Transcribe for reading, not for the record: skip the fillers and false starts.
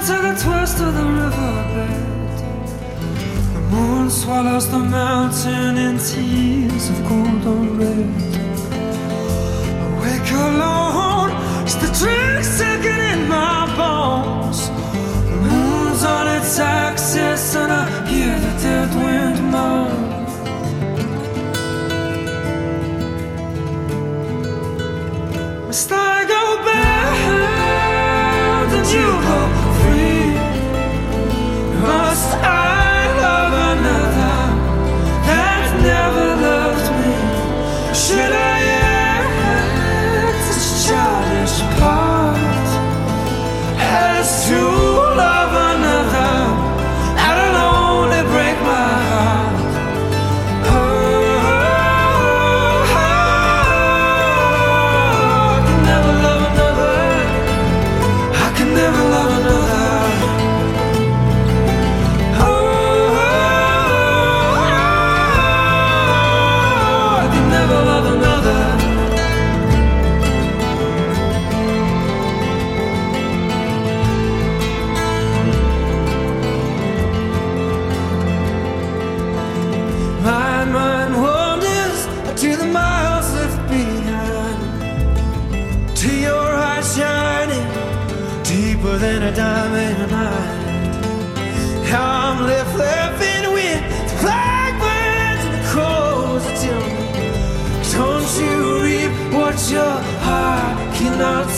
to the twist of the riverbed. The moon swallows the mountain in tears of golden red. Awake alone, it's the drink sinking in my bones. The moon's on its axis and I hear the dead wind moan. Must I go back and you go free? Must I love another that never loved me? Should I act this childish part as to love another that'll only break my heart? My mind wanders to the miles left behind, to your eyes shining deeper than a diamond night. I'm left laughing with the blackbirds and the crows that tell me, don't you reap what your heart cannot